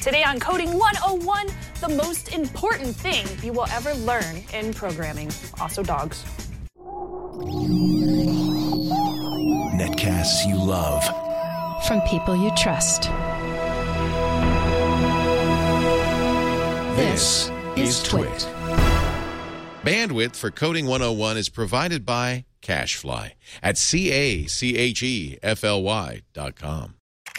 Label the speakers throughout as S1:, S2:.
S1: Today on Coding 101, the most important thing you will ever learn in programming. Also dogs.
S2: Netcasts you love.
S3: From people you trust.
S2: This is Twit.
S4: Bandwidth for Coding 101 is provided by CacheFly at CacheFly.com.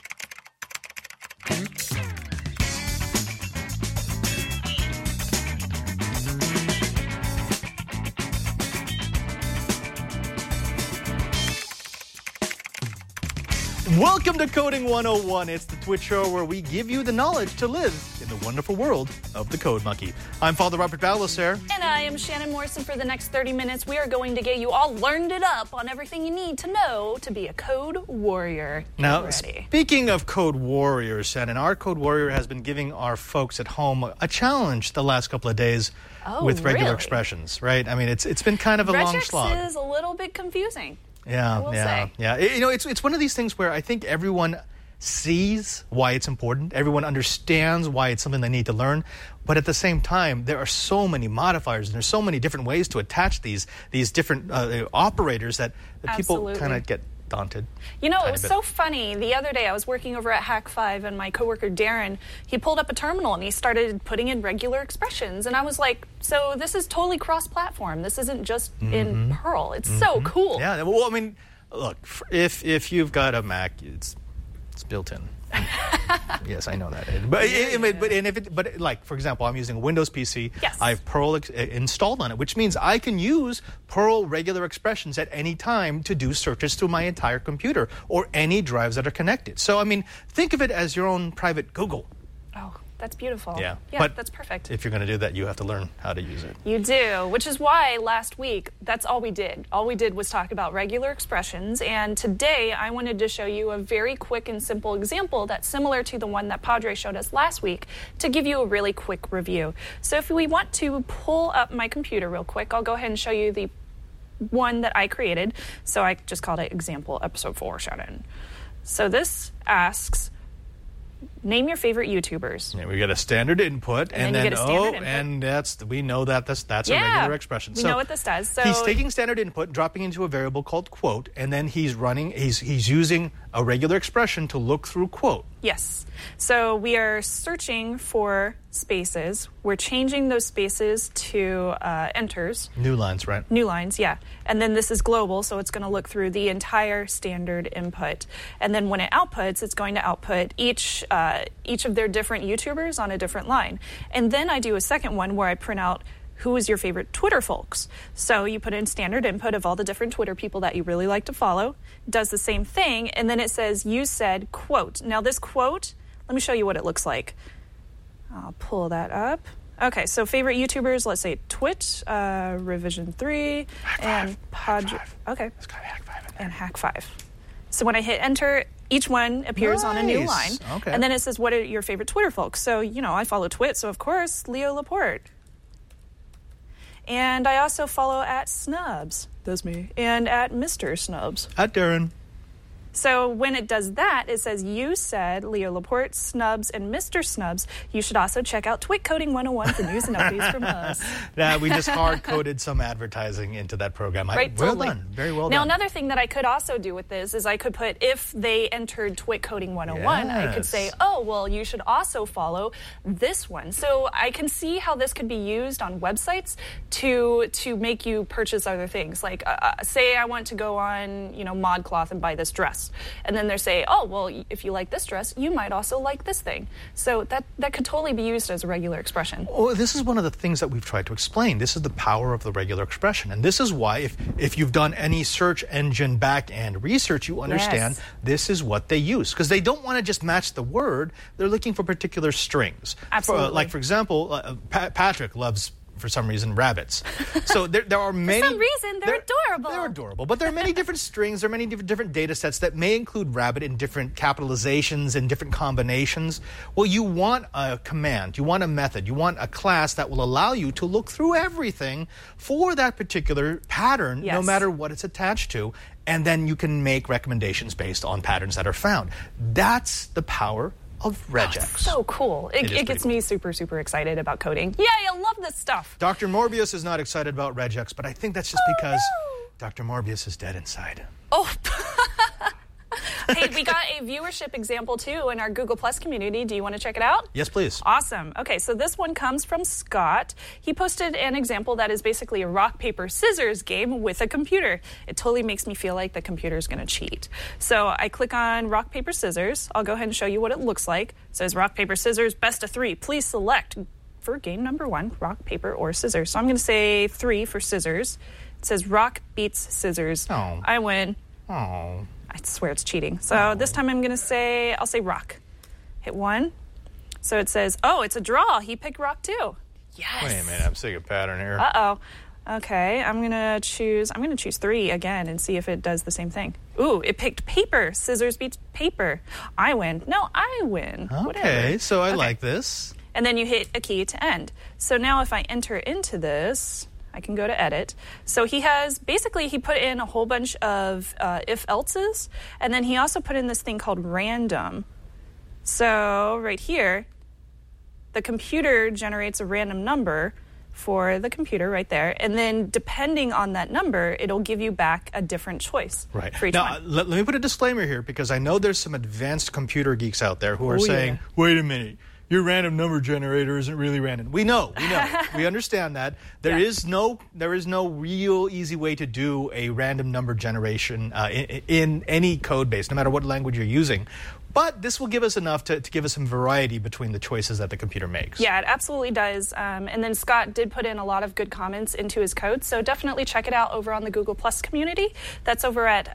S5: Welcome to Coding 101. It's the Twitch show where we give you the knowledge to live in the wonderful world of the Code Monkey. I'm Father Robert Ballecer.
S1: And I am Shannon Morrison. For the next 30 minutes, we are going to get you all learned it up on everything you need to know to be a code warrior.
S5: Now, speaking of code warriors, Shannon, our code warrior has been giving our folks at home a challenge the last couple of days with regular expressions, right? I mean, it's been kind of a long slog.
S1: Regex is a little bit confusing.
S5: Yeah. You know, it's one of these things where I think everyone sees why it's important. Everyone understands why it's something they need to learn. But at the same time, there are so many modifiers and there's so many different ways to attach these different operators that people kind of get daunted.
S1: You know, it was so funny. The other day I was working over at Hack5 and my coworker Darren, he pulled up a terminal and he started putting in regular expressions. And I was like, so this is totally cross-platform. This isn't just in Perl. It's so cool.
S5: Yeah, well, I mean, look, if you've got a Mac, it's built in. Yes, I know that. But like, for example, I'm using a Windows PC.
S1: Yes.
S5: I have Perl installed on it, which means I can use Perl regular expressions at any time to do searches through my entire computer or any drives that are connected. So, I mean, think of it as your own private Google.
S1: Oh, that's beautiful.
S5: Yeah,
S1: but that's perfect.
S5: If you're going to do that, you have to learn how to use it.
S1: You do, which is why last week, that's all we did. All we did was talk about regular expressions, and today I wanted to show you a very quick and simple example that's similar to the one that Padre showed us last week to give you a really quick review. So if we want to pull up my computer real quick, I'll go ahead and show you the one that I created. So I just called it Example Episode 4, Shannon. So this asks, name your favorite YouTubers.
S5: Yeah, we get a standard input,
S1: and then
S5: and we know that's a regular expression.
S1: We know what this does. So
S5: he's taking standard input, dropping into a variable called quote, and then he's using a regular expression to look through quote.
S1: Yes. So we are searching for spaces. We're changing those spaces to enters.
S5: New lines, right?
S1: New lines, yeah. And then this is global, so it's going to look through the entire standard input. And then when it outputs, it's going to output each of their different YouTubers on a different line. And then I do a second one where I print out who is your favorite Twitter folks. So you put in standard input of all the different Twitter people that you really like to follow. It does the same thing, and then it says, you said quote. Now this quote, let me show you what it looks like. I'll pull that up. Okay, so favorite YouTubers, let's say Twit, Revision 3, and Padre. Okay.
S5: It's got Hack5 in there.
S1: And Hack5. So when I hit enter, each one appears on a new line.
S5: Okay.
S1: And then it says, what are your favorite Twitter folks? So, you know, I follow Twit, so of course, Leo Laporte. And I also follow at Snubs. That's me. And at Mr. Snubs.
S5: At Darren.
S1: So when it does that, it says, you said Leo Laporte, Snubs, and Mr. Snubs. You should also check out Twit Coding 101 for news and updates from us.
S5: Yeah, we just hard-coded some advertising into that program.
S1: Right,
S5: well
S1: totally.
S5: done. Very well
S1: now,
S5: done.
S1: Now, another thing that I could also do with this is I could put, if they entered Twit Coding 101, I could say, oh, well, you should also follow this one. So I can see how this could be used on websites to make you purchase other things. Like, say I want to go on, ModCloth and buy this dress. And then they say, oh, well, if you like this dress, you might also like this thing. So that could totally be used as a regular expression.
S5: Well, this is one of the things that we've tried to explain. This is the power of the regular expression. And this is why, if you've done any search engine back-end research, you understand this is what they use. Because they don't want to just match the word. They're looking for particular strings.
S1: Absolutely.
S5: For example, Patrick loves, for some reason, rabbits. So there are many...
S1: For some reason, they're adorable.
S5: They're adorable. But there are many different strings. There are many different data sets that may include rabbit in different capitalizations and different combinations. Well, you want a command. You want a method. You want a class that will allow you to look through everything for that particular pattern, no matter what it's attached to. And then you can make recommendations based on patterns that are found. That's the power of regex.
S1: So cool. It
S5: pretty
S1: gets
S5: cool.
S1: me super, super excited about coding. Yay, I love this stuff.
S5: Dr. Morbius is not excited about regex, but I think that's just because
S1: no.
S5: Dr. Morbius is dead inside.
S1: Oh. Hey, we got a viewership example, too, in our Google Plus community. Do you want to check it out?
S5: Yes, please.
S1: Awesome. Okay, so this one comes from Scott. He posted an example that is basically a rock, paper, scissors game with a computer. It totally makes me feel like the computer is going to cheat. So I click on rock, paper, scissors. I'll go ahead and show you what it looks like. It says rock, paper, scissors, best of 3. Please select for game number 1, rock, paper, or scissors. So I'm going to say 3 for scissors. It says rock beats scissors.
S5: Oh.
S1: I win.
S5: Oh.
S1: I swear it's cheating. So this time I'm going to say, I'll say rock. Hit 1. So it says, oh, it's a draw. He picked rock too. Yes.
S5: Wait a minute, I'm seeing a pattern here.
S1: Uh-oh. Okay, I'm going to choose 3 again and see if it does the same thing. Ooh, it picked paper. Scissors beats paper. I win. No, I win.
S5: Okay,
S1: Whatever.
S5: so I like this.
S1: And then you hit a key to end. So now if I enter into this, I can go to edit. So he put in a whole bunch of if-elses, and then he also put in this thing called random. So right here, the computer generates a random number for the computer right there, and then depending on that number, it'll give you back a different choice for each
S5: now,
S1: one.
S5: let me put a disclaimer here, because I know there's some advanced computer geeks out there who are
S1: Oh,
S5: saying,
S1: yeah.
S5: wait a minute, your random number generator isn't really random. We know. We understand that. There is no real easy way to do a random number generation in any code base, no matter what language you're using. But this will give us enough to give us some variety between the choices that the computer makes.
S1: Yeah, it absolutely does. And then Scott did put in a lot of good comments into his code, so definitely check it out over on the Google Plus community. That's over at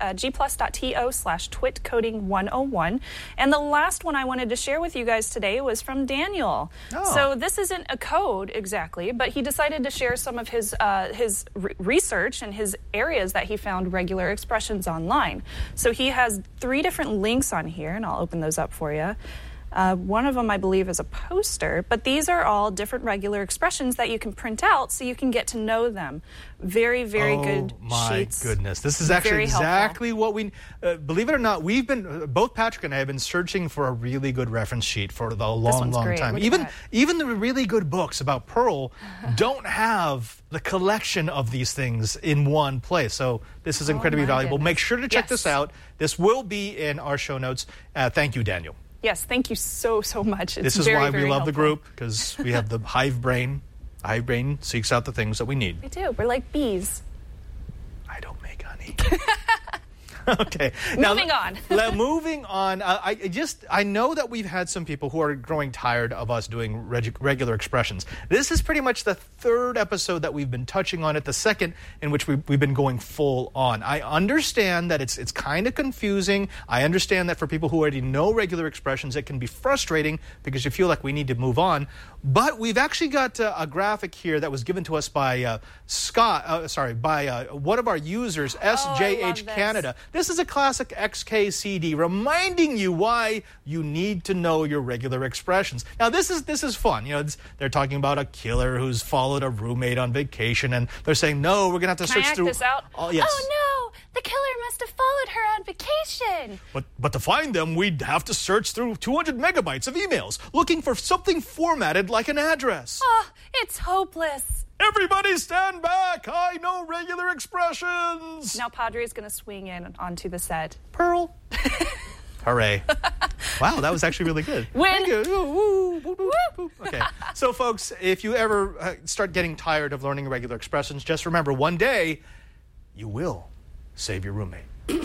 S1: gplus.to/twitcoding101. And the last one I wanted to share with you guys today was from Daniel.
S5: Oh.
S1: So this isn't a code exactly, but he decided to share some of his research and his areas that he found regular expressions online. So he has 3 different links on here, and I'll open those up for you. One of them, I believe, is a poster, but these are all different regular expressions that you can print out so you can get to know them. Very, very good sheets.
S5: Oh, my goodness. This is actually
S1: Very
S5: exactly what we... believe it or not, we've been... both Patrick and I have been searching for a really good reference sheet for a long, long
S1: great.
S5: time.
S1: Look at
S5: Even the really good books about Perl don't have the collection of these things in one place. So this is incredibly
S1: my
S5: valuable.
S1: goodness.
S5: Make sure to check
S1: Yes.
S5: this out. This will be in our show notes. Thank you, Daniel.
S1: Yes, thank you so, so much. It's
S5: This is
S1: very,
S5: why we
S1: very
S5: love the
S1: helpful.
S5: group, because we have the hive brain. Hive brain seeks out the things that we need.
S1: We do. We're like bees.
S5: I don't make honey. Okay.
S1: Moving on.
S5: Moving on. I know that we've had some people who are growing tired of us doing regular expressions. This is pretty much the 3rd episode that we've been touching on it, the 2nd in which we've been going full on. I understand that it's kind of confusing. I understand that for people who already know regular expressions, it can be frustrating because you feel like we need to move on. But we've actually got a graphic here that was given to us by one of our users, SJH
S1: this.
S5: Canada. This is a classic XKCD reminding you why you need to know your regular expressions. Now, this is fun. You know, they're talking about a killer who's followed a roommate on vacation, and they're saying, no, we're going to have to
S1: Can I
S5: search
S1: act
S5: through...
S1: this out?
S5: Oh, yes.
S1: Oh, no! The killer must have followed her on vacation!
S5: But to find them, we'd have to search through 200 megabytes of emails, looking for something formatted like an address.
S1: Oh, it's hopeless.
S5: Everybody stand back! I know regular expressions!
S1: Now Padre's going to swing in onto the set.
S5: Pearl. Hooray. Wow, that was actually really good.
S1: Win.
S5: Thank you. Woo, woo, woo, woo. Okay, so folks, if you ever start getting tired of learning regular expressions, just remember, one day, you will save your roommate.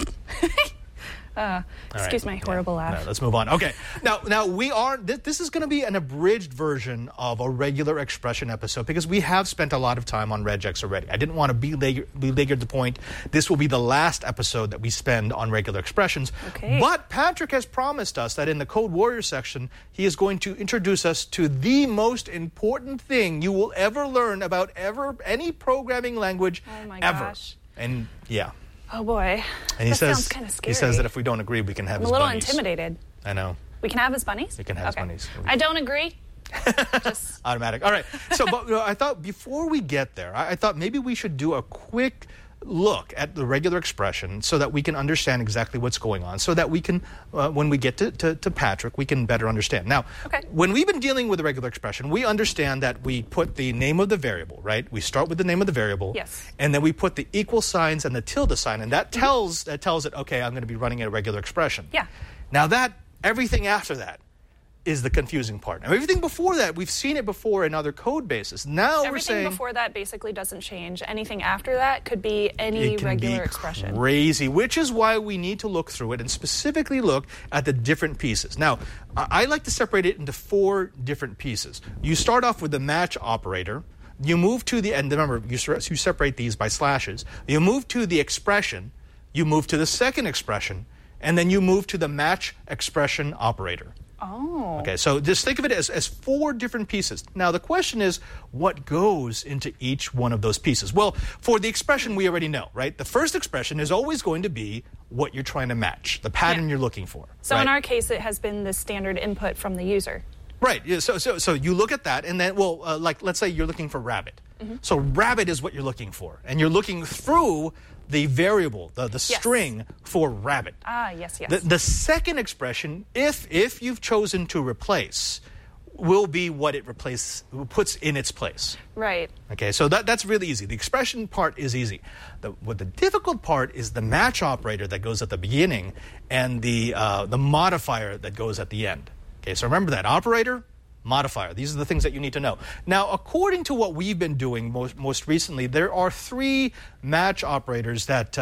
S1: Excuse my horrible laugh.
S5: No, let's move on. Okay. Now we are. This is going to be an abridged version of a regular expression episode because we have spent a lot of time on regex already. I didn't want to belabor the point. This will be the last episode that we spend on regular expressions.
S1: Okay.
S5: But Patrick has promised us that in the Code Warrior section, he is going to introduce us to the most important thing you will ever learn about any programming language
S1: Oh my
S5: ever.
S1: gosh.
S5: And yeah.
S1: Oh boy.
S5: And he
S1: that
S5: says
S1: sounds kind of scary.
S5: he says that if we don't agree, we can have
S1: I'm
S5: his
S1: a little
S5: bunnies.
S1: intimidated.
S5: I know.
S1: We can have his bunnies?
S5: We can have his bunnies.
S1: I don't agree. Just
S5: Automatic. All right. So, but I thought before we get there, I thought maybe we should do a quick look at the regular expression so that we can understand exactly what's going on, so that we can, when we get to Patrick, we can better understand. Now, when we've been dealing with the regular expression, we understand that we put the name of the variable, right? We start with the name of the variable,
S1: yes,
S5: and then we put the equal signs and the tilde sign, and that tells it, okay, I'm going to be running a regular expression.
S1: Yeah.
S5: Now everything after that is the confusing part. Now, everything before that, we've seen it before in other code bases. Now we're saying
S1: everything before that basically doesn't change. Anything after that could be any regular expression.
S5: Crazy, which is why we need to look through it and specifically look at the different pieces. Now, I like to separate it into 4 different pieces. You start off with the match operator. You move to the end. Remember, you separate these by slashes. You move to the expression. You move to the second expression. And then you move to the match expression operator.
S1: Oh.
S5: Okay, so just think of it as 4 different pieces. Now, the question is, what goes into each one of those pieces? Well, for the expression, we already know, right? The first expression is always going to be what you're trying to match, the pattern you're looking for.
S1: So
S5: right?
S1: in our case, it has been the standard input from the user.
S5: Right, yeah, so you look at that, and then, like, let's say you're looking for rabbit. Mm-hmm. So rabbit is what you're looking for, and you're looking through the variable, the string for rabbit.
S1: Ah, yes.
S5: The second expression, if you've chosen to replace, will be what it puts in its place.
S1: Right.
S5: Okay, so that's really easy. The expression part is easy. What the difficult part is the match operator that goes at the beginning and the modifier that goes at the end. Okay, so remember that operator, modifier. These are the things that you need to know. Now, according to what we've been doing most recently, there are 3 match operators that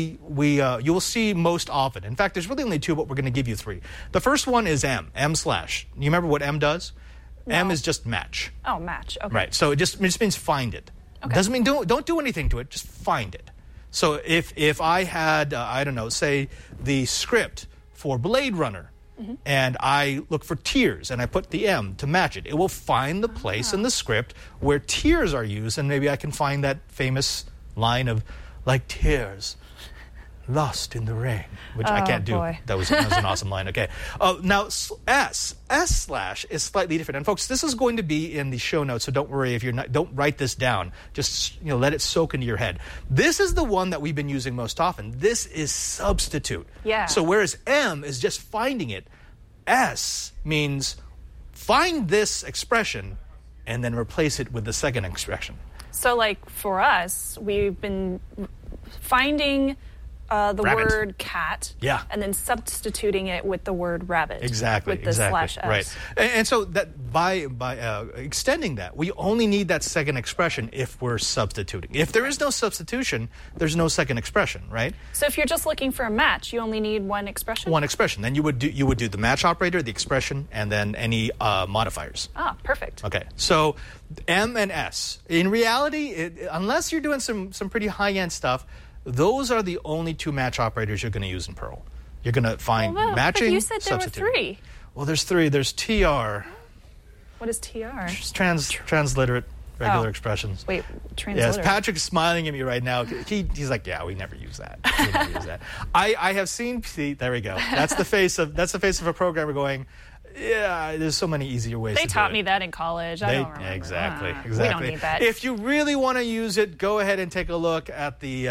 S5: you'll see most often. In fact, there's really only 2, but we're going to give you 3. The first one is M slash. You remember what M does? No. M is just match.
S1: Oh, match. Okay.
S5: Right. So it just means find it.
S1: Okay.
S5: Doesn't mean don't do anything to it. Just find it. So if I had I don't know, say the script for Blade Runner. Mm-hmm. And I look for tears, and I put the M to match it. It will find the place in the script where tears are used, and maybe I can find that famous line of, like tears lost in the rain, which I can't do.
S1: Boy.
S5: That was an awesome line. Okay. Now, S slash is slightly different. And folks, this is going to be in the show notes, so don't worry if don't write this down. Just, let it soak into your head. This is the one that we've been using most often. This is substitute.
S1: Yeah.
S5: So whereas M is just finding it, S means find this expression and then replace it with the second expression.
S1: So, like, for us, we've been finding the
S5: rabbit.
S1: word cat, and then substituting it with the word rabbit.
S5: Exactly.
S1: With the slash S.
S5: Right. And so that by extending that, we only need that second expression if we're substituting. If there is no substitution, there's no second expression, right?
S1: So if you're just looking for a match, you only need one expression?
S5: One expression. Then you would do the match operator, the expression, and then any modifiers.
S1: Ah, perfect.
S5: Okay. So M and S. In reality, unless you're doing some pretty high-end stuff, those are the only 2 match operators you're going to use in Perl. You're going to find matching,
S1: but you said there
S5: substitute.
S1: were 3.
S5: Well, there's 3. There's TR.
S1: What is TR?
S5: Transliterate regular expressions.
S1: Wait, transliterate.
S5: Yes, Patrick's smiling at me right now. He's like, yeah, we never use that. We never use that. I have seen. See, there we go. That's the face of a programmer going, yeah, there's so many easier ways to do it.
S1: They taught me that in college. I don't remember.
S5: Exactly.
S1: We don't need that.
S5: If you really want to use it, go ahead and take a look at the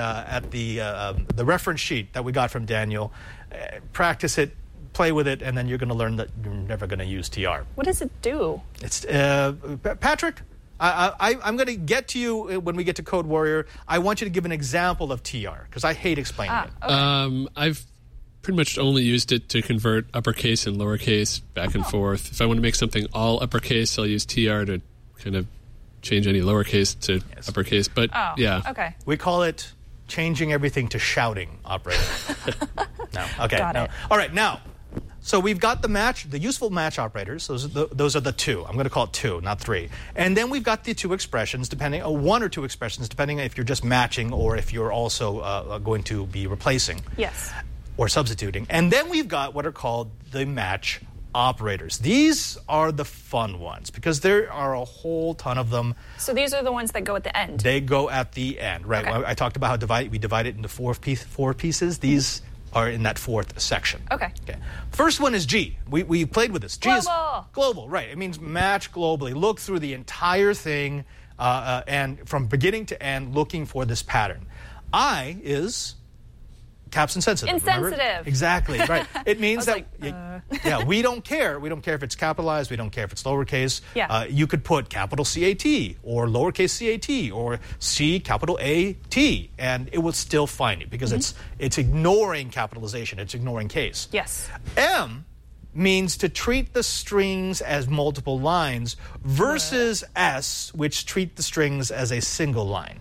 S5: reference sheet that we got from Daniel. Practice it, play with it, and then you're going to learn that you're never going to use TR.
S1: What does it do?
S5: It's Patrick, I'm going to get to you when we get to Code Warrior. I want you to give an example of TR, because I hate explaining it.
S1: Okay.
S6: I've pretty much only used it to convert uppercase and lowercase back and forth. If I want to make something all uppercase, I'll use TR to kind of change any lowercase to uppercase. But yeah.
S1: Okay.
S5: We call it changing everything to shouting operator. No. Okay.
S1: Got it.
S5: All right. Now, so we've got the useful match operators. Those are the 2. I'm going to call it 2, not 3. And then we've got the 2 expressions, depending on 1 or 2 expressions, depending on if you're just matching or if you're also going to be replacing.
S1: Yes.
S5: Or substituting. And then we've got what are called the match operators. These are the fun ones because there are a whole ton of them.
S1: So these are the ones that go at the end?
S5: They go at the end, right?
S1: Okay.
S5: I talked about how we divide it into 4 pieces. These are in that 4th section.
S1: Okay.
S5: First one is G. We played with this. G is
S1: global.
S5: Global, right. It means match globally. Look through the entire thing and from beginning to end looking for this pattern. I is caps insensitive.
S1: Insensitive.
S5: Remember? Exactly, right. It means that,
S1: like,
S5: we don't care. We don't care if it's capitalized. We don't care if it's lowercase.
S1: Yeah.
S5: You could put capital CAT or lowercase CAT or C capital AT, and it will still find it because it's ignoring capitalization. It's ignoring case.
S1: Yes.
S5: M means to treat the strings as multiple lines versus S, which treat the strings as a single line.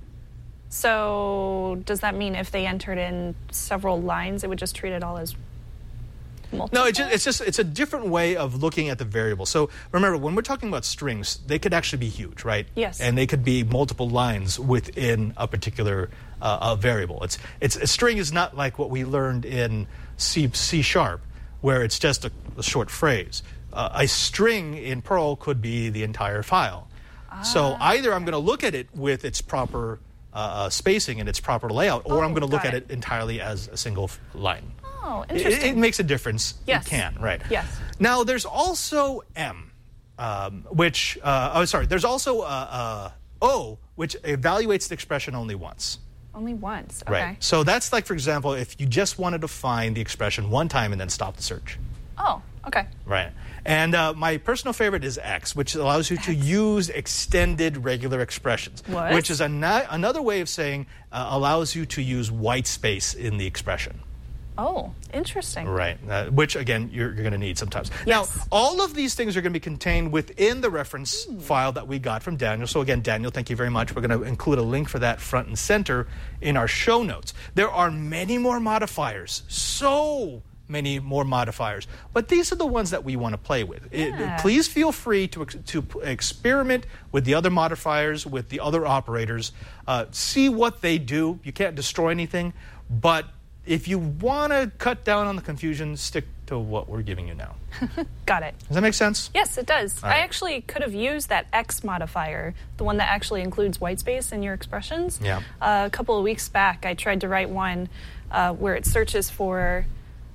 S1: So does that mean if they entered in several lines, it would just treat it all as multiple?
S5: No, it's a different way of looking at the variable. So remember, when we're talking about strings, they could actually be huge, right?
S1: Yes.
S5: And they could be multiple lines within a particular variable. A string is not like what we learned in C#, where it's just a short phrase. A string in Perl could be the entire file. So either I'm going to look at it with its proper spacing and its proper layout, or I'm going to look at it entirely as a single line.
S1: Oh, interesting.
S5: It makes a difference.
S1: Yes.
S5: It can, right?
S1: Yes.
S5: Now, there's also M, there's also O, which evaluates the expression only once.
S1: Only once. Okay.
S5: Right. So that's like, for example, if you just wanted to find the expression one time and then stop the search.
S1: Oh, okay.
S5: Right. And my personal favorite is X, which allows you to use extended regular expressions.
S1: What?
S5: Which is another way of saying allows you to use white space in the expression.
S1: Oh, interesting.
S5: Right. Which, again, you're going to need sometimes.
S1: Yes.
S5: Now, all of these things are going to be contained within the reference file that we got from Daniel. So, again, Daniel, thank you very much. We're going to include a link for that front and center in our show notes. There are many more modifiers. So many more modifiers. But these are the ones that we want to play with.
S1: Yeah.
S5: Please feel free to experiment with the other modifiers, with the other operators. See what they do. You can't destroy anything. But if you want to cut down on the confusion, stick to what we're giving you now.
S1: Got it.
S5: Does that make sense?
S1: Yes, it does.
S5: All right.
S1: I actually could have used that X modifier, the one that actually includes white space in your expressions.
S5: Yeah.
S1: A couple of weeks back, I tried to write one where it searches for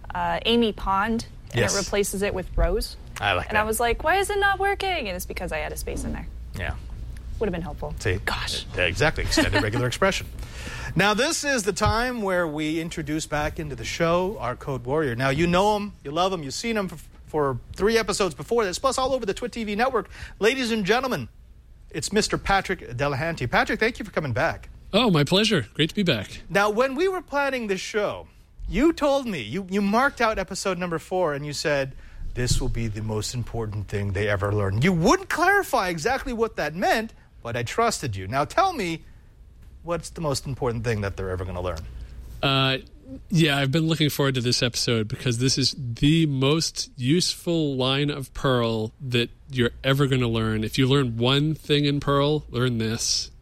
S1: Amy Pond, and
S5: Yes.
S1: it replaces it with Rose.
S5: I like
S1: and
S5: that.
S1: I was like, why is it not working? And it's because I had a space in there.
S5: Yeah.
S1: Would have been helpful.
S5: See?
S1: Gosh.
S5: Exactly. Extended regular expression. Now, this is the time where we introduce back into the show our Code Warrior. Now, you know him, you love him, you've seen him for 3 episodes before this, plus all over the Twit TV network. Ladies and gentlemen, it's Mr. Patrick Delahanty. Patrick, thank you for coming back.
S6: Oh, my pleasure. Great to be back.
S5: Now, when we were planning this show, you told me, you marked out episode number 4, and you said, this will be the most important thing they ever learn. You wouldn't clarify exactly what that meant, but I trusted you. Now, tell me, what's the most important thing that they're ever going to learn?
S6: Yeah, I've been looking forward to this episode because this is the most useful line of Perl that you're ever going to learn. If you learn one thing in Perl, learn this.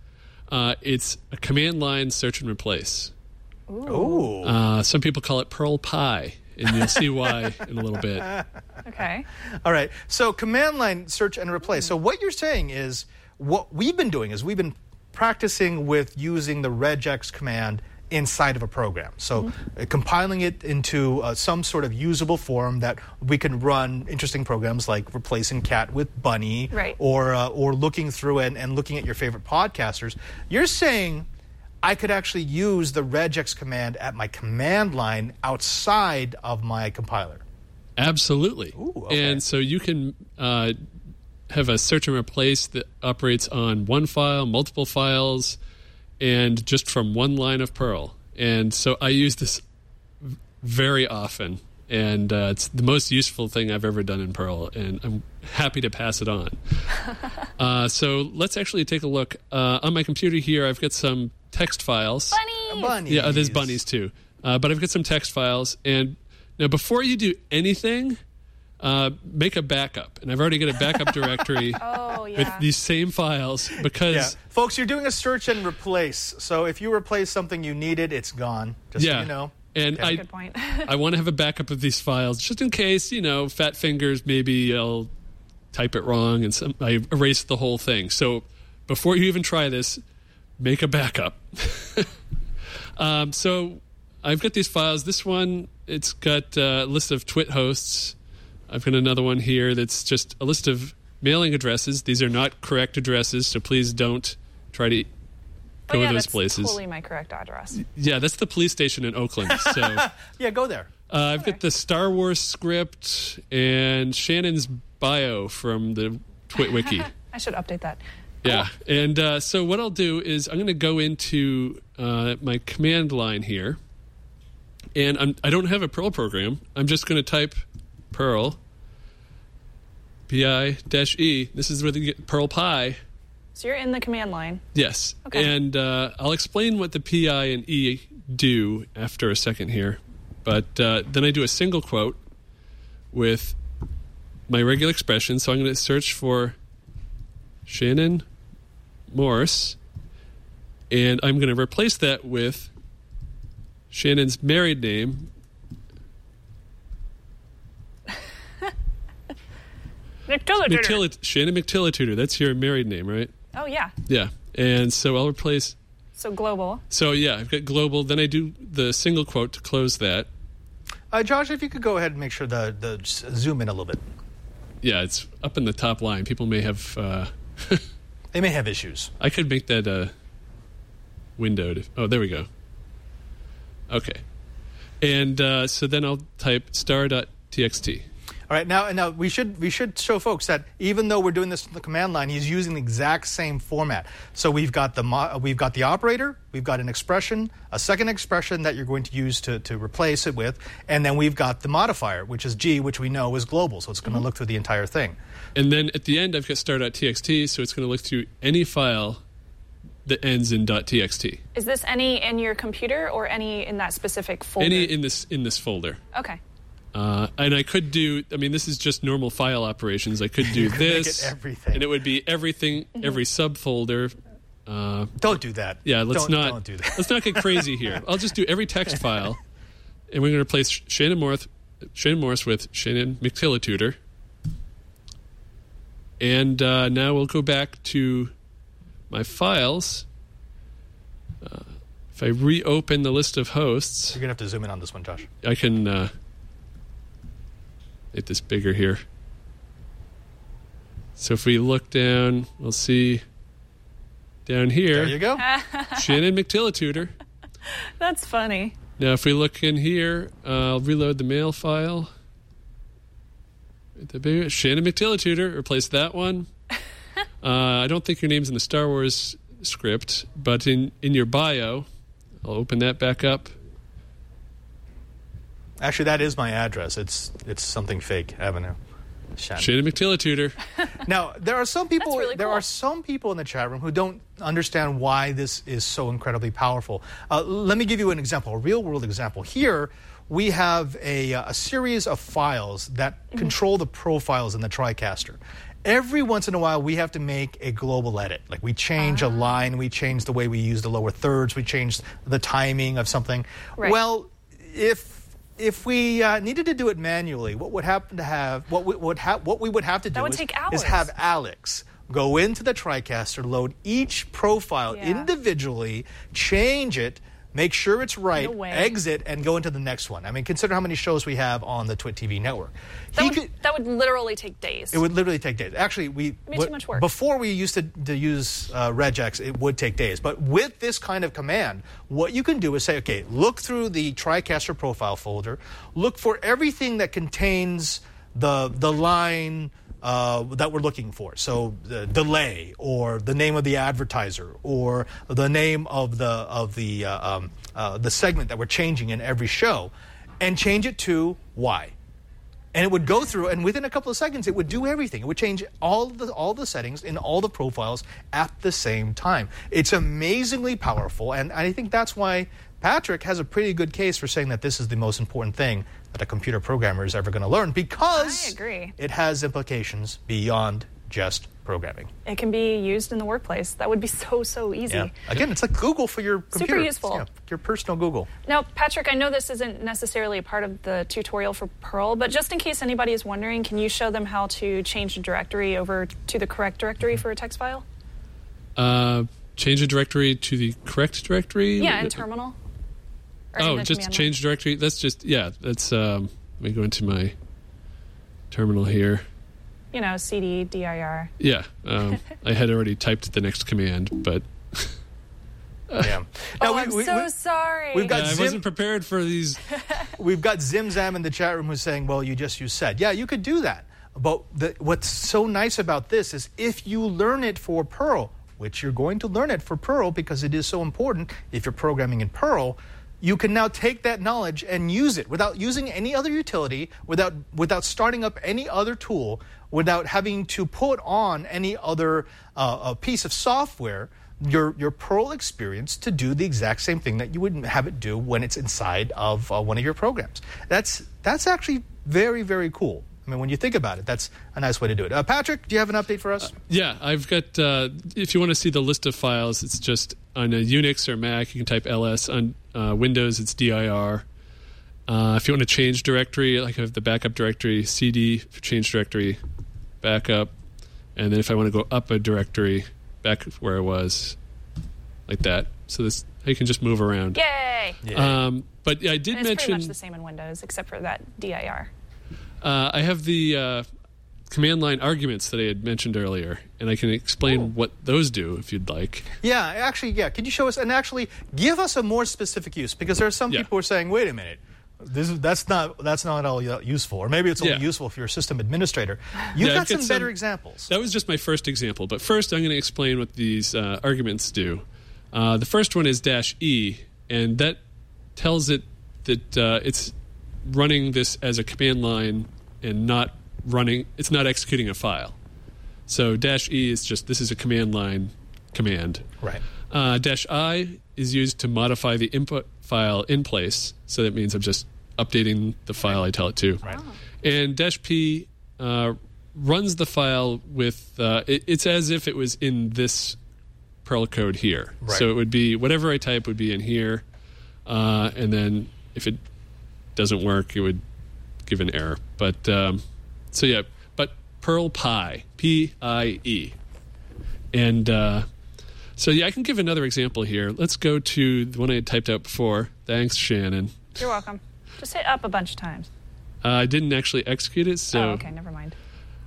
S6: It's a command line search and replace.
S5: Ooh.
S6: Some people call it Perl Pie, and you'll see why in a little bit.
S1: Okay.
S5: All right. So command line search and replace. So what you're saying is what we've been doing is we've been practicing with using the regex command inside of a program. So compiling it into some sort of usable form that we can run interesting programs like replacing cat with bunny,
S1: Right.
S5: or looking through and looking at your favorite podcasters. You're saying I could actually use the regex command at my command line outside of my compiler.
S6: Absolutely.
S5: Ooh, okay.
S6: And so you can have a search and replace that operates on one file, multiple files, and just from one line of Perl. And so I use this very often, and it's the most useful thing I've ever done in Perl, and I'm happy to pass it on. So let's actually take a look. On my computer here, I've got some text files.
S1: Bunnies!
S6: Yeah, there's bunnies too. But I've got some text files. And now before you do anything, make a backup. And I've already got a backup directory
S1: Oh, yeah.
S6: with these same files because...
S5: Yeah. Folks, you're doing a search and replace. So if you replace something you needed, it's gone. Just so you know.
S6: And
S5: Okay.
S1: Good point.
S6: I want to have a backup of these files just in case, fat fingers, maybe I'll type it wrong and I erase the whole thing. So before you even try this, make a backup. So I've got these files. This one, it's got a list of Twit hosts. I've got another one here that's just a list of mailing addresses. These are not correct addresses, so please don't try to go to those places.
S1: That's totally my correct address.
S6: Yeah, that's the police station in Oakland. So
S5: Yeah, go there.
S6: I've got the Star Wars script and Shannon's bio from the TwitWiki.
S1: I should update that.
S6: Yeah, and so what I'll do is I'm going to go into my command line here, and I don't have a Perl program. I'm just going to type Perl, Pi-E. This is where they get Perl Pi.
S1: So you're in the command line.
S6: Yes,
S1: Okay.
S6: and I'll explain what the Pi and E do after a second here, but then I do a single quote with my regular expression, so I'm going to search for Shannon Morse, and I'm going to replace that with Shannon's married name. Shannon McTillituder. That's your married name, right?
S1: Oh, yeah.
S6: Yeah. And so I'll replace...
S1: So global.
S6: So, yeah, I've got global. Then I do the single quote to close that.
S5: Josh, if you could go ahead and make sure the zoom in a little bit.
S6: Yeah, it's up in the top line. People may have...
S5: They may have issues.
S6: I could make that windowed. Oh, there we go. Okay. And so then I'll type star.txt.
S5: All right, now we should show folks that even though we're doing this in the command line, he's using the exact same format. So we've got the operator, we've got an expression, a second expression that you're going to use to replace it with, and then we've got the modifier, which is G, which we know is global, so it's going to look through the entire thing.
S6: And then at the end, I've got star.txt, so it's going to look through any file that ends in .txt.
S1: Is this any in your computer or any in that specific folder?
S6: Any in this folder.
S1: Okay.
S6: And I could do, this is just normal file operations. I could do this.
S5: Make it everything.
S6: And it would be everything, every subfolder.
S5: Don't do that.
S6: Yeah,
S5: Don't do that.
S6: Let's not get crazy here. I'll just do every text file, and we're going to replace Shannon Morse with Shannon McTillituder. And now we'll go back to my files. If I reopen the list of hosts...
S5: You're going to have to zoom in on this one, Josh.
S6: I can make this bigger here. So if we look down, we'll see down here...
S5: There you go.
S6: Shannon McTillituder.
S1: That's funny.
S6: Now if we look in here, I'll reload the mail file. Shannon McTillituder, replace that one. I don't think your name's in the Star Wars script, but in your bio, I'll open that back up.
S5: Actually, that is my address. It's something fake, Avenue.
S6: Shannon McTillituder.
S5: Now, there are some people.
S1: Really
S5: there
S1: cool.
S5: are some people in the chat room who don't understand why this is so incredibly powerful. Let me give you an example, a real-world example. Here, we have a series of files that control the profiles in the TriCaster. Every once in a while, we have to make a global edit. Like we change a line, we change the way we use the lower thirds, we change the timing of something.
S1: Right.
S5: Well, if we needed to do it manually, what we would have to do
S1: That would take hours.
S5: is have Alex go into the TriCaster, load each profile individually, change it, make sure it's right,
S1: No way.
S5: exit, and go into the next one. I mean, consider how many shows we have on the Twit TV network.
S1: That would literally take days.
S5: It would literally take days. Actually,
S1: too much work.
S5: Before we used to use regex, it would take days. But with this kind of command, what you can do is say, okay, look through the TriCaster profile folder, look for everything that contains the line that we're looking for. So the delay, or the name of the advertiser, or the name of the segment that we're changing in every show, and change it to Y. And it would go through, and within a couple of seconds, it would do everything. It would change all the settings in all the profiles at the same time. It's amazingly powerful, and I think that's why Patrick has a pretty good case for saying that this is the most important thing that a computer programmer is ever going to learn, because
S1: I agree.
S5: It has implications beyond just programming.
S1: It can be used in the workplace. That would be so easy.
S5: Yeah. Again, it's like Google for your computer.
S1: Super useful.
S5: Yeah, your personal Google.
S1: Now, Patrick, I know this isn't necessarily a part of the tutorial for Perl, but just in case anybody is wondering, can you show them how to change a directory over to the correct directory for a text file?
S6: Change a directory to the correct directory?
S1: Yeah, in terminal. Or in
S6: just change directory. That's just, that's, let me go into my terminal here.
S1: You know, CD, dir.
S6: Yeah, I had already typed the next command, but
S5: Yeah.
S1: Now, I'm so sorry.
S5: We've got
S6: I wasn't prepared for these.
S5: We've got Zimzam in the chat room who's saying, well, you just use sed. Yeah, you could do that. But what's so nice about this is if you learn it for Perl, which you're going to learn it for Perl because it is so important if you're programming in Perl, you can now take that knowledge and use it without using any other utility, without starting up any other tool, without having to put on any other piece of software, your Perl experience to do the exact same thing that you would have it do when it's inside of one of your programs. That's actually very, very cool. I mean, when you think about it, that's a nice way to do it. Patrick, do you have an update for us?
S6: Yeah, I've got, if you want to see the list of files, it's just on a Unix or Mac, you can type ls. On Windows, it's dir. If you want to change directory, like I have the backup directory, cd for change directory, backup. And then if I want to go up a directory, back where I was, like that. So this, you can just move around.
S1: Yay!
S6: But I did mention...
S1: It's pretty much the same in Windows, except for that dir.
S6: I have the command line arguments that I had mentioned earlier, and I can explain what those do if you'd like.
S5: Yeah, actually, yeah. Could you show us, and actually give us a more specific use? Because there are some people who are saying, wait a minute, that's not all useful. Or maybe it's only useful if you're a system administrator. You've got some better examples.
S6: That was just my first example. But first, I'm going to explain what these arguments do. The first one is -e, and that tells it that it's running this as a command line and it's not executing a file. So -e is just, this is a command line command.
S5: Right.
S6: -I is used to modify the input file in place. So that means I'm just updating the file I tell it to.
S5: Right.
S6: And -p runs the file with, it's as if it was in this Perl code here.
S5: Right.
S6: So it would be, whatever I type would be in here. And then if it doesn't work, it would give an error. But but Perl Pie, P-I-E. And so I can give another example here. Let's go to the one I had typed out before. Thanks, Shannon.
S1: You're welcome. Just hit up a bunch of times.
S6: I didn't actually execute it, so...
S1: Oh, okay, never mind.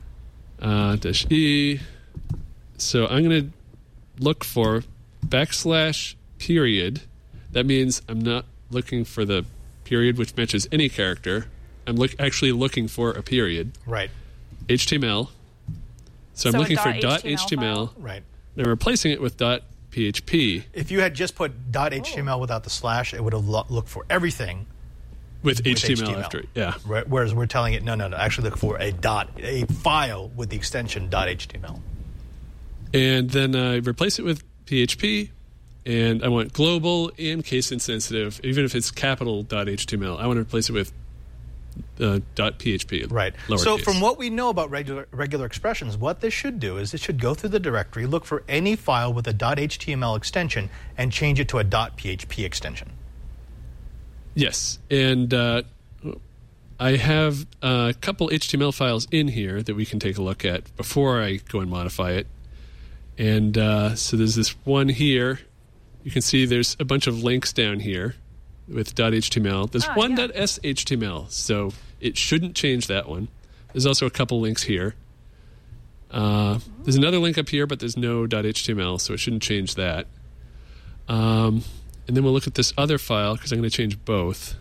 S6: -e. So I'm going to look for \period. That means I'm not looking for the period which matches any character. I'm actually looking for a period.
S5: Right.
S6: HTML. So I'm looking for .html.
S5: Right.
S6: And I'm replacing it with .php.
S5: If you had just put .html without the slash, it would have looked for everything
S6: with HTML after it. Yeah.
S5: Right. Whereas we're telling it, no. Actually look for a file with the extension .html.
S6: And then I replace it with PHP. And I want global and case insensitive, even if it's capital .html. I want to replace it with .php.
S5: Right. So from what we know about regular expressions, what this should do is it should go through the directory, look for any file with a .html extension, and change it to a .php extension.
S6: Yes. And I have a couple HTML files in here that we can take a look at before I go and modify it. And so there's this one here. You can see there's a bunch of links down here with .html. There's one .shtml, so it shouldn't change that one. There's also a couple links here. There's another link up here, but there's no .html, so it shouldn't change that. And then we'll look at this other file, because I'm going to change both.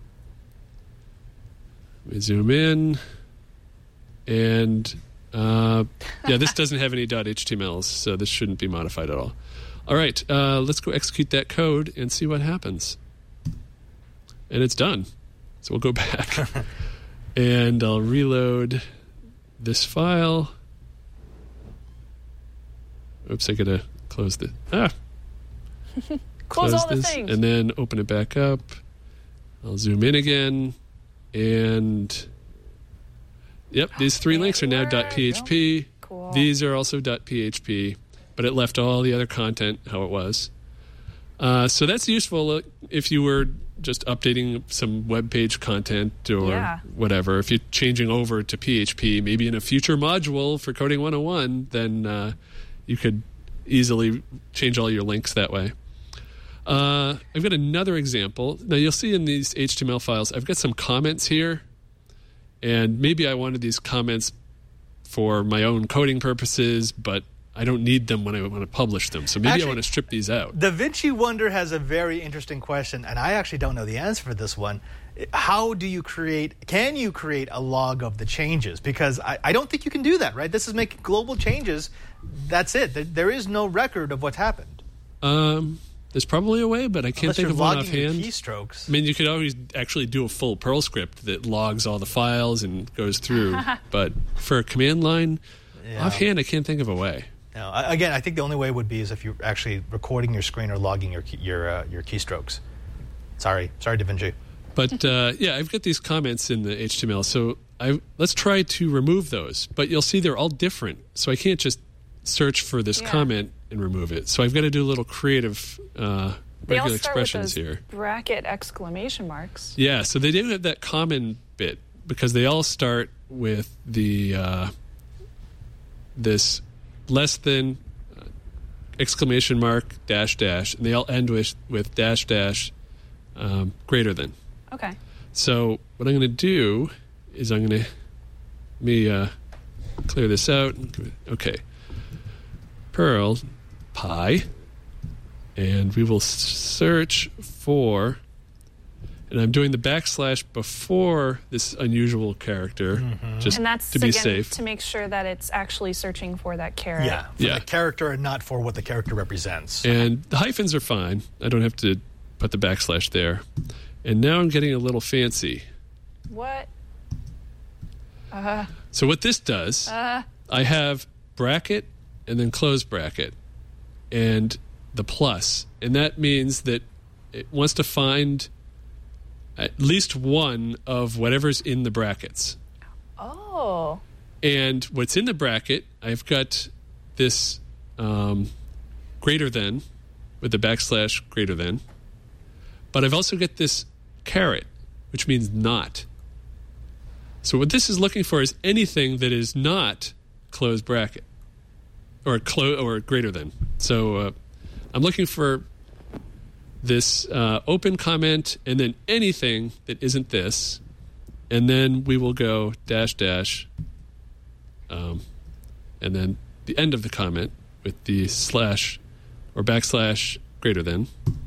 S6: Let me zoom in. And this doesn't have any .htmls, so this shouldn't be modified at all. All right, let's go execute that code and see what happens. And it's done. So we'll go back. And I'll reload this file. Oops, I got to close the...
S1: Close all the things.
S6: And then open it back up. I'll zoom in again. And... Yep, these three links are now .php.
S1: Cool.
S6: These are also .php. But it left all the other content how it was. So that's useful if you were just updating some web page content or whatever. If you're changing over to PHP, maybe in a future module for Coding 101, then you could easily change all your links that way. I've got another example. Now, you'll see in these HTML files, I've got some comments here. And maybe I wanted these comments for my own coding purposes, but I don't need them when I want to publish them. So maybe I want to strip these out.
S5: DaVinci Wonder has a very interesting question, and I actually don't know the answer for this one. How do you can you create a log of the changes? Because I don't think you can do that, right? This is making global changes. That's it. There is no record of what's happened.
S6: There's probably a way, but I can't think of one offhand.
S5: Keystrokes.
S6: I mean, you could always actually do a full Perl script that logs all the files and goes through. But for a command line, offhand, I can't think of a way.
S5: No, again, I think the only way would be is if you're actually recording your screen or logging your keystrokes. Sorry, DaVinci.
S6: But I've got these comments in the HTML, so let's try to remove those. But you'll see they're all different, so I can't just search for this comment and remove it. So I've got to do a little creative regular expressions here.
S1: Bracket exclamation marks.
S6: Yeah, so they do have that common bit because they all start with the this less than exclamation mark dash dash, and they all end with dash dash greater than.
S1: Okay.
S6: So what I'm going to do is let me clear this out. Okay. Perl pi, and we will search for, and I'm doing the backslash before this unusual character, just
S1: and that's
S6: to be
S1: again,
S6: safe.
S1: To make sure that it's actually searching for that caret.
S5: Yeah, for the character and not for what the character represents.
S6: And the hyphens are fine. I don't have to put the backslash there. And now I'm getting a little fancy.
S1: What?
S6: So what this does, I have bracket and then close bracket and the plus. And that means that it wants to find at least one of whatever's in the brackets.
S1: Oh.
S6: And what's in the bracket, I've got this greater than with the backslash greater than. But I've also got this caret, which means not. So what this is looking for is anything that is not close bracket or greater than. So I'm looking for this open comment and then anything that isn't this, and then we will go dash dash, and then the end of the comment with the slash or backslash greater than.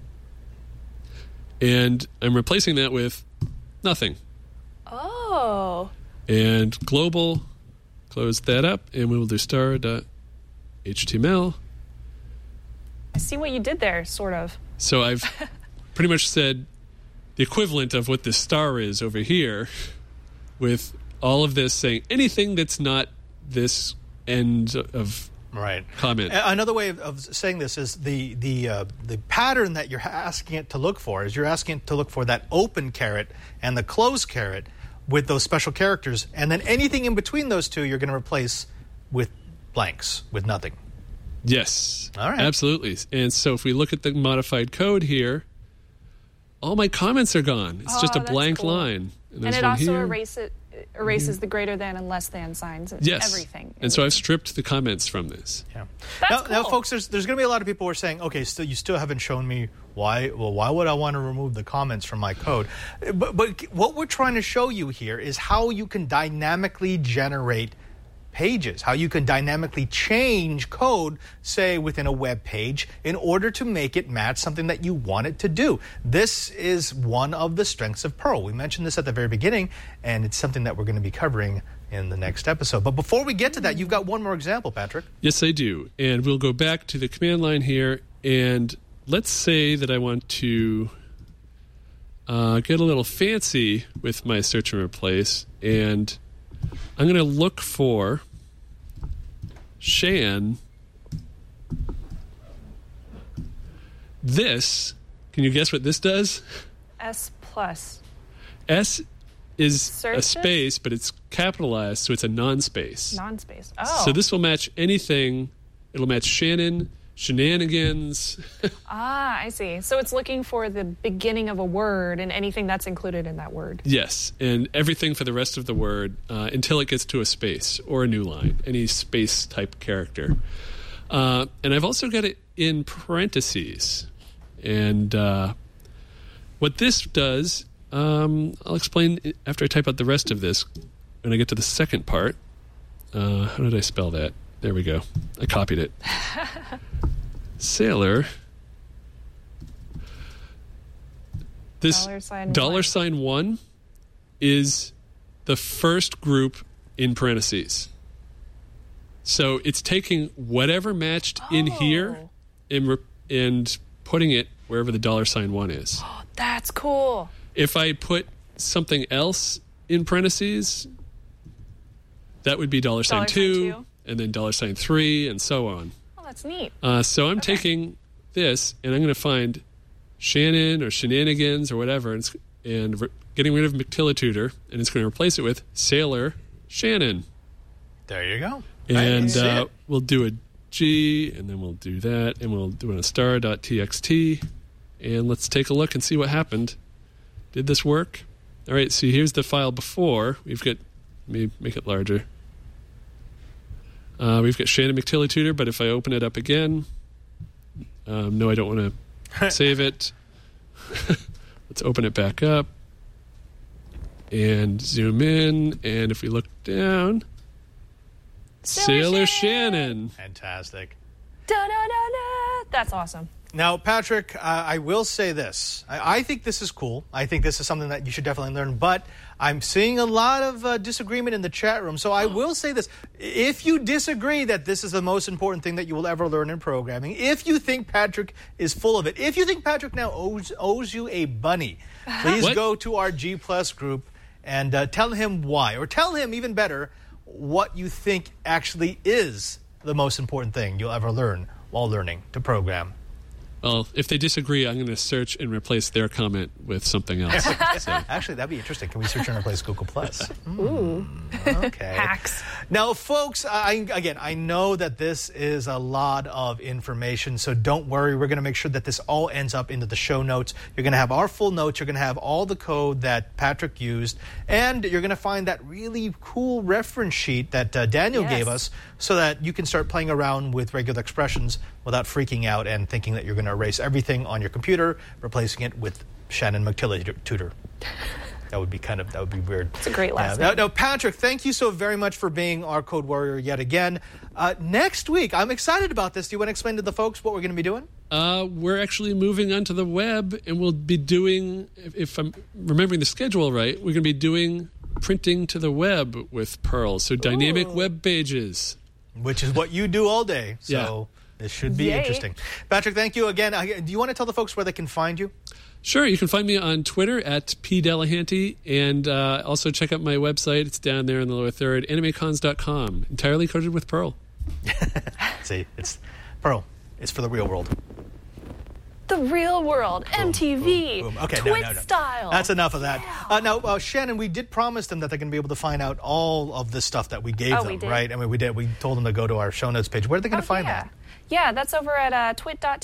S6: And I'm replacing that with nothing.
S1: Oh.
S6: And global, close that up, and we will do star.html.
S1: I see what you did there, sort of.
S6: So I've pretty much said the equivalent of what this star is over here with all of this saying anything that's not this end of comment.
S5: Another way of saying this is the pattern that you're asking it to look for is you're asking it to look for that open caret and the closed caret with those special characters, and then anything in between those two you're going to replace with blanks, with nothing.
S6: Yes.
S5: All right.
S6: Absolutely. And so if we look at the modified code here, all my comments are gone. It's just a blank line.
S1: And it also erases the greater than and less than signs and everything.
S6: And so I've stripped the comments from this.
S5: Yeah.
S1: That's cool.
S5: Now, folks, there's going to be a lot of people who are saying, okay, you still haven't shown me why. Well, why would I want to remove the comments from my code? But what we're trying to show you here is how you can dynamically generate pages, how you can dynamically change code, say, within a web page in order to make it match something that you want it to do. This is one of the strengths of Perl. We mentioned this at the very beginning, and it's something that we're going to be covering in the next episode. But before we get to that, you've got one more example, Patrick.
S6: Yes, I do. And we'll go back to the command line here, and let's say that I want to get a little fancy with my search and replace, and I'm going to look for Shan. This, can you guess what this does?
S1: S plus.
S6: S is
S1: Searches?
S6: a space, but it's capitalized, so it's a non-space.
S1: Non-space. Oh.
S6: So this will match anything. It'll match Shannon, shenanigans.
S1: I see. So it's looking for the beginning of a word and anything that's included in that word.
S6: Yes, and everything for the rest of the word until it gets to a space or a new line, any space-type character. And I've also got it in parentheses. And what this does, I'll explain after I type out the rest of this when I get to the second part. How did I spell that? There we go. I copied it. Sailor. This $1 is the first group in parentheses. So it's taking whatever matched in here and putting it wherever the $1 is.
S1: Oh, that's cool.
S6: If I put something else in parentheses, that would be $2 and then $3 and so on.
S1: Oh, that's neat.
S6: So I'm taking this and I'm going to find Shannon or Shenanigans or whatever and getting rid of McTillitutor, and it's going to replace it with Sailor Shannon.
S5: There you go.
S6: And we'll do a G, and then we'll do that, and we'll do a star.txt, and let's take a look and see what happened. Did this work? All right, so here's the file before. We've got, let me make it larger. We've got Shannon McTillitutor, but if I open it up again, no, I don't want to save it. Let's open it back up and zoom in, and if we look down, Sailor Shannon.
S5: Fantastic.
S1: Da-da-da-da. That's awesome.
S5: Now, Patrick, I will say this. I think this is cool. I think this is something that you should definitely learn. But I'm seeing a lot of disagreement in the chat room. So I will say this. If you disagree that this is the most important thing that you will ever learn in programming, if you think Patrick is full of it, if you think Patrick now owes you a bunny, please go to our G Plus group and tell him why. Or tell him, even better, what you think actually is the most important thing you'll ever learn while learning to program.
S6: Well, if they disagree, I'm going to search and replace their comment with something else. So.
S5: Actually, that'd be interesting. Can we search and replace Google Plus?
S1: Ooh.
S5: Okay.
S1: Hacks.
S5: Now, folks, I know that this is a lot of information, so don't worry. We're going to make sure that this all ends up into the show notes. You're going to have our full notes. You're going to have all the code that Patrick used, and you're going to find that really cool reference sheet that Daniel gave us so that you can start playing around with regular expressions without freaking out and thinking that you're going to erase everything on your computer, replacing it with Shannon McTillitutor. That would be weird.
S1: It's a great last name.
S5: Now, Patrick, thank you so very much for being our code warrior yet again. Next week, I'm excited about this. Do you want to explain to the folks what we're going to be doing?
S6: We're actually moving onto the web, and we'll be doing, if I'm remembering the schedule right, we're going to be doing printing to the web with Perl. So dynamic web pages.
S5: Which is what you do all day. So this should be interesting. Patrick, thank you again. Do you want to tell the folks where they can find you?
S6: Sure. You can find me on Twitter at pdelahanty, and also check out my website. It's down there in the lower third, animecons.com, entirely coded with Perl.
S5: See, it's Perl. It's for the real world.
S1: The real world, MTV,
S5: boom. Okay,
S1: Twit style.
S5: That's enough of that. Now, Shannon, we did promise them that they're going to be able to find out all of the stuff that we gave them,
S1: we did?
S5: right? I mean, we did. We told them to go to our show notes page. Where are they going to find that?
S1: Yeah, that's over at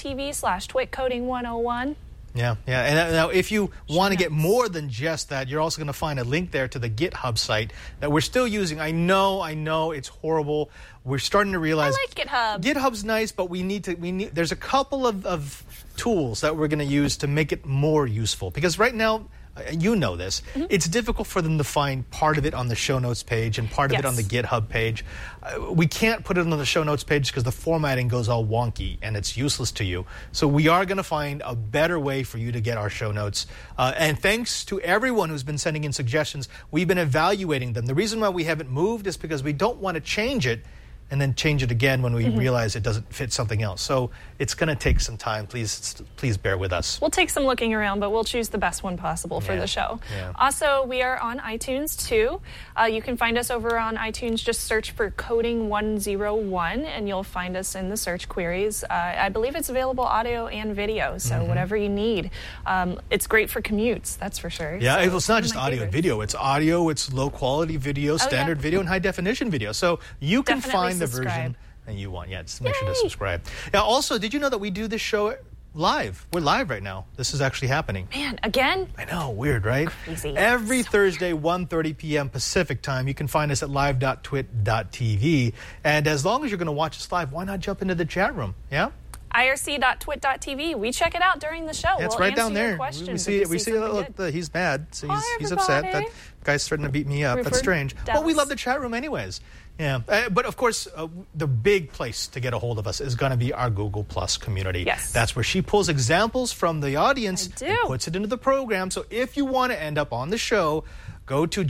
S1: twit.tv/twitcoding101.
S5: Yeah. And now, if you want to get more than just that, you're also going to find a link there to the GitHub site that we're still using. I know, it's horrible. We're starting to realize
S1: I like GitHub.
S5: GitHub's nice, but we need. There's a couple of tools that we're going to use to make it more useful. Because right now, you know this, it's difficult for them to find part of it on the show notes page and part of it on the GitHub page. We can't put it on the show notes page because the formatting goes all wonky and it's useless to you. So we are going to find a better way for you to get our show notes. And thanks to everyone who's been sending in suggestions, we've been evaluating them. The reason why we haven't moved is because we don't want to change it and then change it again when we realize it doesn't fit something else. So it's going to take some time. Please bear with us.
S1: We'll take some looking around, but we'll choose the best one possible for the show.
S5: Yeah.
S1: Also, we are on iTunes, too. You can find us over on iTunes. Just search for Coding 101, and you'll find us in the search queries. I believe it's available audio and video, so whatever you need. It's great for commutes, that's for sure.
S5: Yeah,
S1: so
S5: it's not just audio and video. It's audio, it's low-quality video, standard video, and high-definition video. So you can find the version that you want. Yeah, just make sure to subscribe. Now, also, did you know that we do this show live? We're live right now. This is actually happening.
S1: Man, again?
S5: I know, weird, right?
S1: Crazy.
S5: Every Thursday, 1:30 p.m. Pacific time. You can find us at live.twit.tv. And as long as you're going to watch us live, why not jump into the chat room? Yeah?
S1: IRC.twit.tv. We check it out during the show.
S5: Yeah, it's
S1: we'll
S5: right down
S1: answer your
S5: there.
S1: questions
S5: We
S1: if
S5: see
S1: something good.
S5: he's mad. So
S1: Hi,
S5: he's upset.
S1: everybody.
S5: That guy's starting to beat me up. That's
S1: Rupert
S5: strange.
S1: Dallas.
S5: Well, we love the chat room anyways. Yeah. But of course, the big place to get a hold of us is going to be our Google Plus community.
S1: Yes.
S5: That's where she pulls examples from the audience
S1: I do.
S5: and puts it into the program. So if you want to end up on the show, go to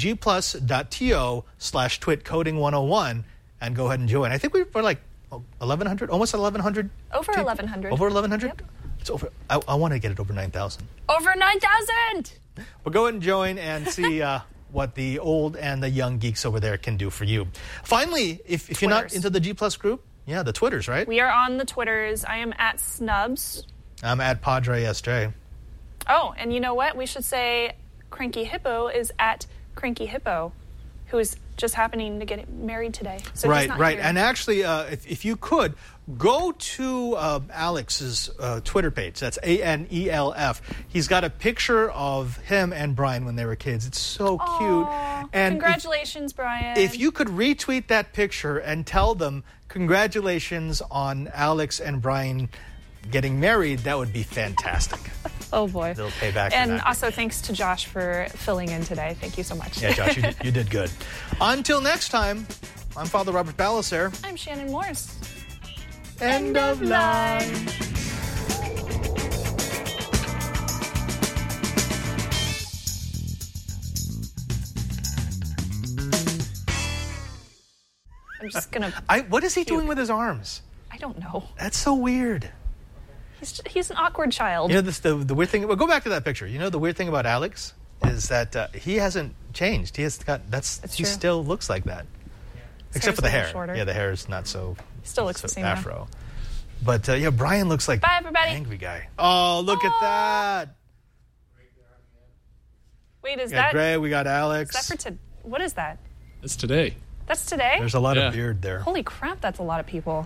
S5: gplus.to/twitcoding101 and go ahead and join. I think we're like 1,100, almost 1,100.
S1: Over 1,100.
S5: Over 1,100?
S1: Yep.
S5: It's over. I want to get it over 9,000.
S1: Over 9,000!
S5: But go ahead and join and see what the old and the young geeks over there can do for you. Finally, if you're not
S1: Twitters.
S5: into the G Plus group, yeah, the Twitters, right?
S1: We are on the Twitters. I am at Snubs.
S5: I'm at Padre SJ.
S1: Oh, and you know what? We should say Cranky Hippo is at Cranky Hippo, who is just happening to get married today. So he's not
S5: Right.
S1: here.
S5: And actually, if you could, go to Alex's Twitter page. That's ANELF. He's got a picture of him and Brian when they were kids. It's so cute. And
S1: Congratulations, Brian.
S5: if you could retweet that picture and tell them congratulations on Alex and Brian getting married, that would be fantastic.
S1: Oh, boy.
S5: They'll pay back for
S1: And
S5: that.
S1: also thanks to Josh for filling in today. Thank you so much.
S5: Yeah, Josh, you did good. Until next time, I'm Father Robert Balaser.
S1: I'm Shannon Morse.
S5: End of line.
S1: I'm just going to...
S5: What is he doing with his arms?
S1: I don't know.
S5: That's so weird.
S1: He's an awkward child.
S5: You know, the weird thing. Well, go back to that picture. You know, the weird thing about Alex is that he hasn't changed. He has got he
S1: true.
S5: still looks like that, except for the
S1: hair's a
S5: hair.
S1: little shorter.
S5: Yeah, the hair is not so.
S1: Still looks
S5: so
S1: the same, though.
S5: afro. But yeah, Brian looks like
S1: Bye, everybody.
S5: an angry guy. Oh, look at that.
S1: Wait, is
S5: We got
S1: that...
S5: Gray. We got Alex.
S1: Is that for what is that?
S6: It's today.
S1: That's today?
S5: There's a lot
S6: Yeah.
S5: of beard there.
S1: Holy crap, that's a lot of people.